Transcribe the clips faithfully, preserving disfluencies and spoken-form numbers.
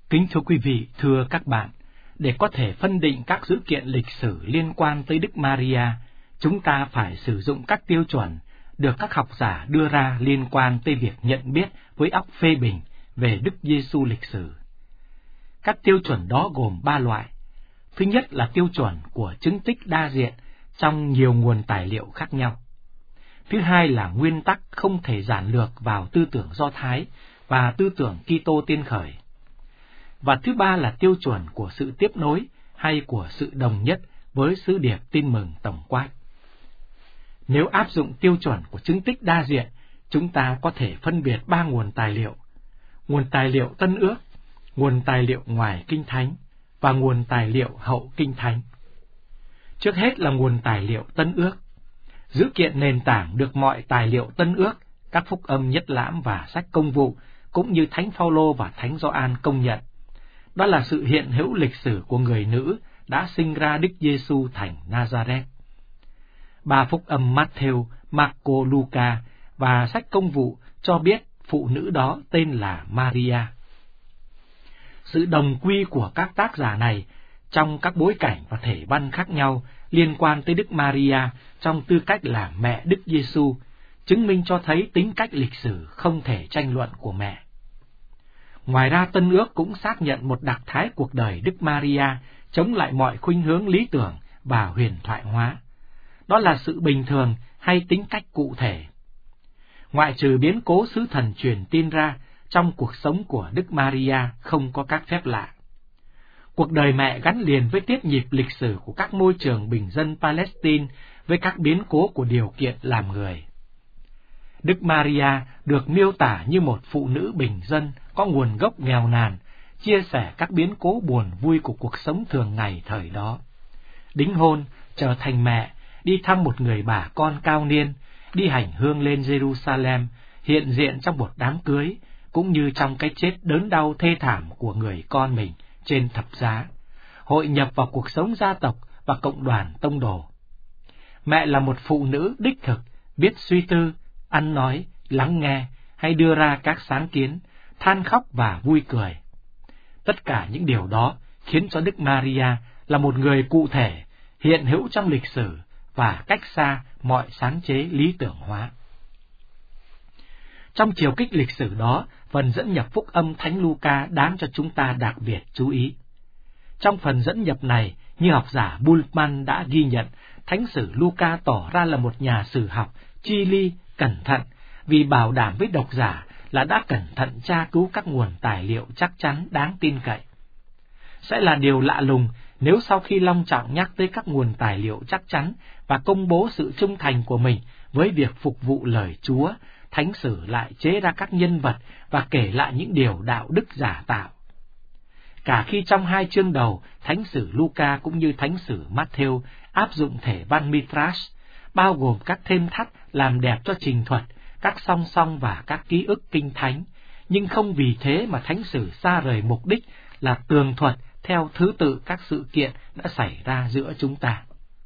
Kính thưa quý vị, thưa các bạn, để có thể phân định các dữ kiện lịch sử liên quan tới Đức Maria, chúng ta phải sử dụng các tiêu chuẩn được các học giả đưa ra liên quan tới việc nhận biết với óc phê bình về Đức Giêsu lịch sử. Các tiêu chuẩn đó gồm ba loại. Thứ nhất là tiêu chuẩn của chứng tích đa diện trong nhiều nguồn tài liệu khác nhau. Thứ hai là nguyên tắc không thể giản lược vào tư tưởng Do Thái và tư tưởng Kitô tiên khởi. Và thứ ba là tiêu chuẩn của sự tiếp nối hay của sự đồng nhất với sứ điệp tin mừng tổng quát. Nếu áp dụng tiêu chuẩn của chứng tích đa diện, chúng ta có thể phân biệt ba nguồn tài liệu: nguồn tài liệu Tân Ước, nguồn tài liệu ngoài Kinh Thánh và nguồn tài liệu hậu Kinh Thánh. Trước hết là nguồn tài liệu Tân Ước. Dữ kiện nền tảng được mọi tài liệu Tân Ước, các phúc âm Nhất Lãm và sách Công vụ, cũng như Thánh Phaolô và Thánh Gioan công nhận. Đó là sự hiện hữu lịch sử của người nữ đã sinh ra Đức Giêsu thành Nazareth. Ba phúc âm Matthew, Marco, Luca và sách Công vụ cho biết phụ nữ đó tên là Maria. Sự đồng quy của các tác giả này trong các bối cảnh và thể văn khác nhau liên quan tới Đức Maria trong tư cách là mẹ Đức Giêsu chứng minh cho thấy tính cách lịch sử không thể tranh luận của mẹ. Ngoài ra, Tân Ước cũng xác nhận một đặc thái cuộc đời Đức Maria chống lại mọi khuynh hướng lý tưởng và huyền thoại hóa. Đó là sự bình thường hay tính cách cụ thể. Ngoại trừ biến cố sứ thần truyền tin ra, trong cuộc sống của Đức Maria không có các phép lạ. Cuộc đời mẹ gắn liền với tiếp nhịp lịch sử của các môi trường bình dân Palestine với các biến cố của điều kiện làm người. Đức Maria được miêu tả như một phụ nữ bình dân có nguồn gốc nghèo nàn, chia sẻ các biến cố buồn vui của cuộc sống thường ngày thời đó. Đính hôn, trở thành mẹ, đi thăm một người bà con cao niên, đi hành hương lên Jerusalem, hiện diện trong một đám cưới, cũng như trong cái chết đớn đau thê thảm của người con mình trên thập giá, hội nhập vào cuộc sống gia tộc và cộng đoàn tông đồ. Mẹ là một phụ nữ đích thực, biết suy tư, ăn nói, lắng nghe, hay đưa ra các sáng kiến, than khóc và vui cười. Tất cả những điều đó khiến cho Đức Maria là một người cụ thể, hiện hữu trong lịch sử và cách xa mọi sáng chế lý tưởng hóa. Trong chiều kích lịch sử đó, phần dẫn nhập phúc âm Thánh Luca đáng cho chúng ta đặc biệt chú ý. Trong phần dẫn nhập này, như học giả Bultmann đã ghi nhận, Thánh sử Luca tỏ ra là một nhà sử học chi ly, cẩn thận, vì bảo đảm với độc giả là đã cẩn thận tra cứu các nguồn tài liệu chắc chắn đáng tin cậy. Sẽ là điều lạ lùng nếu sau khi long trọng nhắc tới các nguồn tài liệu chắc chắn và công bố sự trung thành của mình với việc phục vụ lời Chúa, Thánh sử lại chế ra các nhân vật và kể lại những điều đạo đức giả tạo. Cả khi trong hai chương đầu, Thánh sử Luca cũng như Thánh sử Matthew áp dụng thể văn Midrash, bao gồm các thêm thắt làm đẹp cho trình thuật, các song song và các ký ức kinh thánh, nhưng không vì thế mà Thánh sử xa rời mục đích là tường thuật theo thứ tự các sự kiện đã xảy ra giữa chúng ta.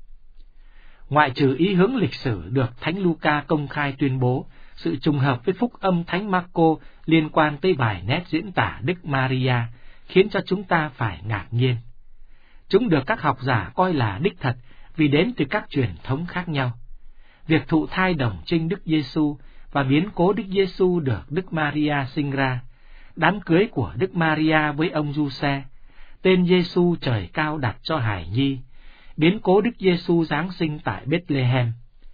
Ngoại trừ ý hướng lịch sử được Thánh Luca công khai tuyên bố, sự trùng hợp với phúc âm Thánh Marco liên quan tới vài nét diễn tả Đức Maria khiến cho chúng ta phải ngạc nhiên. Chúng được các học giả coi là đích thật vì đến từ các truyền thống khác nhau. Việc thụ thai đồng trinh Đức Giêsu và biến cố Đức Giêsu được Đức Maria sinh ra, đám cưới của Đức Maria với ông Giuse, tên Giêsu trời cao đặt cho hài nhi, biến cố Đức Giêsu giáng sinh tại Bethlehem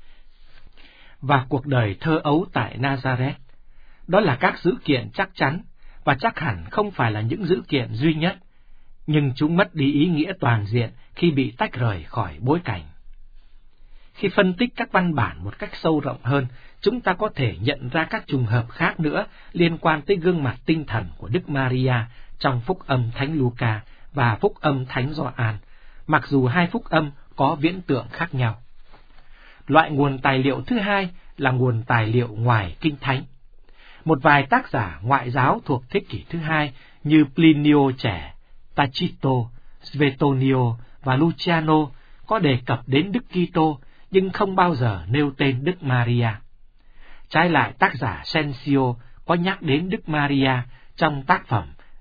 và cuộc đời thơ ấu tại Nazareth. Đó là các dữ kiện chắc chắn và chắc hẳn không phải là những dữ kiện duy nhất, nhưng chúng mất đi ý nghĩa toàn diện khi bị tách rời khỏi bối cảnh. Khi phân tích các văn bản một cách sâu rộng hơn, chúng ta có thể nhận ra các trùng hợp khác nữa liên quan tới gương mặt tinh thần của Đức Maria trong phúc âm Thánh Luca và phúc âm Thánh Gioan, mặc dù hai phúc âm có viễn tượng khác nhau. Loại nguồn tài liệu thứ hai là nguồn tài liệu ngoài Kinh Thánh. Một vài tác giả ngoại giáo thuộc thế kỷ thứ hai như Plinio trẻ, Tacitus, Suetonio và Luciano có đề cập đến Đức Kitô nhưng không bao giờ nêu tên Đức Maria. Trái lại, tác giả Sensio có nhắc đến Đức Maria trong tác phẩm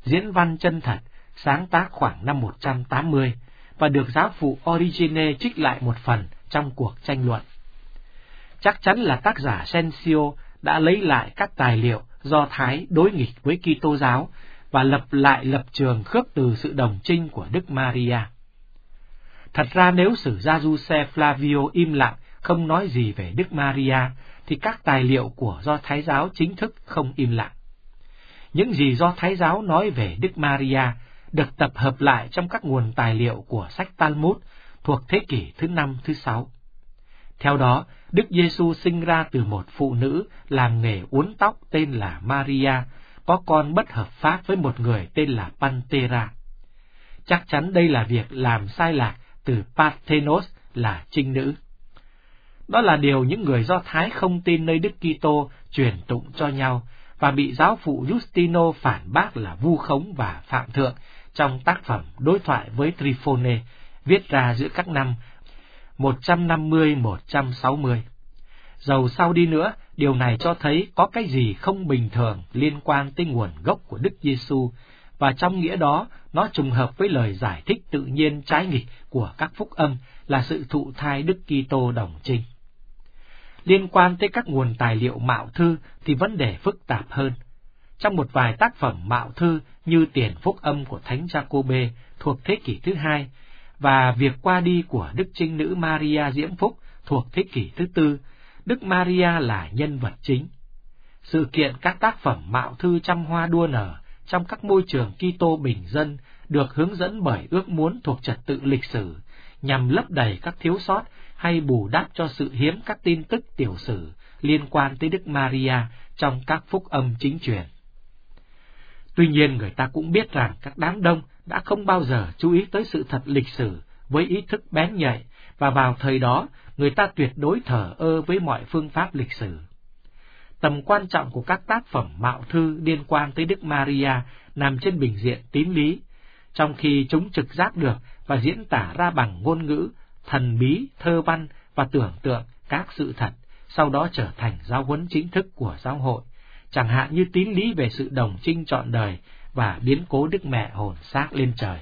diễn văn chân thật, sáng tác khoảng năm một trăm tám mươi, và được giáo phụ Origene trích lại một phần trong cuộc tranh luận. Chắc chắn là tác giả Sensio đã lấy lại các tài liệu Do Thái đối nghịch với Kitô giáo và lập lại lập trường khước từ sự đồng trinh của Đức Maria. Thật ra nếu sử gia Giuse Flavio im lặng, không nói gì về Đức Maria, thì các tài liệu của Do Thái giáo chính thức không im lặng. Những gì Do Thái giáo nói về Đức Maria được tập hợp lại trong các nguồn tài liệu của sách Talmud thuộc thế kỷ thứ năm, thứ sáu. Theo đó, Đức Giêsu sinh ra từ một phụ nữ làm nghề uốn tóc tên là Maria, có con bất hợp pháp với một người tên là Pantera. Chắc chắn đây là việc làm sai lạc từ Parthenos là trinh nữ. Đó là điều những người Do Thái không tin nơi Đức Kitô truyền tụng cho nhau và bị giáo phụ Justino phản bác là vu khống và phạm thượng trong tác phẩm Đối thoại với Tryphone, viết ra giữa các năm một trăm năm mươi đến một trăm sáu mươi. Dầu sau đi nữa, điều này cho thấy có cái gì không bình thường liên quan tới nguồn gốc của Đức Giêsu, và trong nghĩa đó, nó trùng hợp với lời giải thích tự nhiên trái nghịch của các phúc âm là sự thụ thai Đức Kitô đồng trinh. Liên quan tới các nguồn tài liệu mạo thư thì vấn đề phức tạp hơn. Trong một vài tác phẩm mạo thư như Tiền Phúc Âm của Thánh Giacôbê thuộc thế kỷ thứ hai và Việc qua đi của Đức Trinh Nữ Maria Diễm Phúc thuộc thế kỷ thứ tư, Đức Maria là nhân vật chính. Sự kiện các tác phẩm mạo thư trăm hoa đua nở trong các môi trường Kitô bình dân được hướng dẫn bởi ước muốn thuộc trật tự lịch sử, nhằm lấp đầy các thiếu sót hay bù đắp cho sự hiếm các tin tức tiểu sử liên quan tới Đức Maria trong các phúc âm chính truyền. Tuy nhiên, người ta cũng biết rằng các đám đông đã không bao giờ chú ý tới sự thật lịch sử với ý thức bén nhạy, và vào thời đó, người ta tuyệt đối thờ ơ với mọi phương pháp lịch sử. Tầm quan trọng của các tác phẩm mạo thư liên quan tới Đức Maria nằm trên bình diện tín lý, trong khi chúng trực giác được và diễn tả ra bằng ngôn ngữ, thần bí, thơ văn và tưởng tượng các sự thật, sau đó trở thành giáo huấn chính thức của giáo hội, chẳng hạn như tín lý về sự đồng trinh trọn đời và biến cố Đức Mẹ hồn xác lên trời.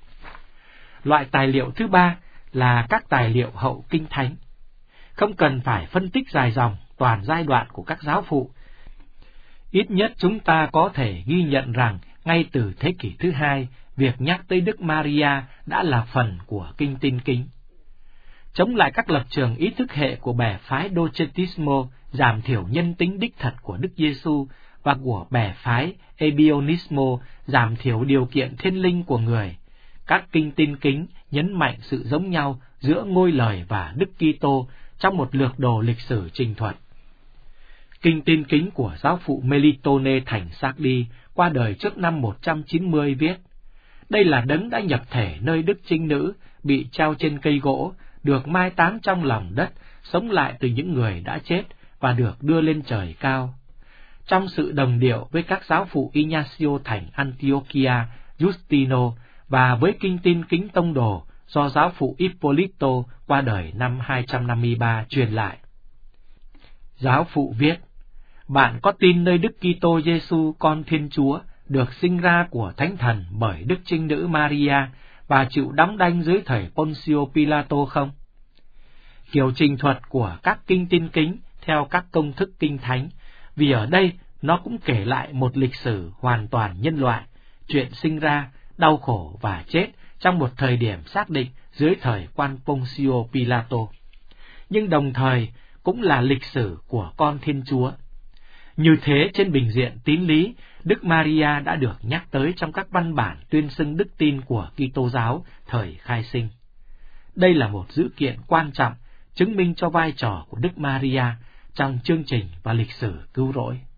Loại tài liệu thứ ba là các tài liệu hậu kinh thánh. Không cần phải phân tích dài dòng toàn giai đoạn của các giáo phụ. Ít nhất chúng ta có thể ghi nhận rằng ngay từ thế kỷ thứ hai, việc nhắc tới Đức Maria đã là phần của kinh Tin Kính. Chống lại các lập trường ý thức hệ của bè phái Docetismo, giảm thiểu nhân tính đích thật của Đức Giêsu, và của bè phái Ebionismo, giảm thiểu điều kiện thiên linh của người, các kinh Tin Kính nhấn mạnh sự giống nhau giữa ngôi lời và Đức Kitô trong một lược đồ lịch sử trình thuật. Kinh Tin Kính của giáo phụ Melitone thành Sardi qua đời trước năm một trăm chín mươi viết: đây là đấng đã nhập thể nơi Đức Trinh Nữ, bị treo trên cây gỗ, được mai táng trong lòng đất, sống lại từ những người đã chết và được đưa lên trời cao. Trong sự đồng điệu với các giáo phụ Ignacio thành Antiochia, Justino và với kinh Tin Kính tông đồ do giáo phụ Ippolito qua đời năm hai trăm năm mươi ba truyền lại. Giáo phụ viết: bạn có tin nơi Đức Kitô Giêsu con Thiên Chúa được sinh ra của Thánh Thần bởi Đức Trinh Nữ Maria và chịu đóng đanh dưới thời Poncio Pilato không? Kiểu trình thuật của các kinh Tin Kính theo các công thức kinh thánh, vì ở đây nó cũng kể lại một lịch sử hoàn toàn nhân loại, chuyện sinh ra, đau khổ và chết trong một thời điểm xác định dưới thời quan Poncio Pilato, nhưng đồng thời cũng là lịch sử của con Thiên Chúa. Như thế, trên bình diện tín lý, Đức Maria đã được nhắc tới trong các văn bản tuyên xưng đức tin của Kitô giáo thời khai sinh. Đây là một dữ kiện quan trọng chứng minh cho vai trò của Đức Maria trong chương trình và lịch sử cứu rỗi.